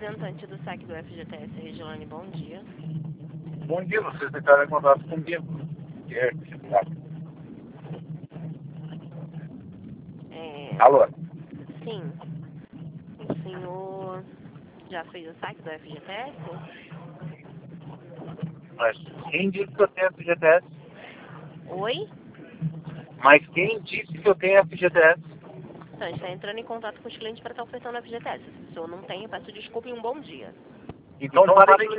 representante do saque do FGTS, Regilane, bom dia. Bom dia, vocês entraram em contato comigo. Alô? Sim. O senhor já fez o saque do FGTS? Mas quem disse que eu tenho FGTS? Oi? Mas quem disse que eu tenho FGTS? Então, a gente está entrando em contato com os clientes para estar ofertando o FGTS. Se o senhor não tem, eu peço desculpa e um bom dia. Então, para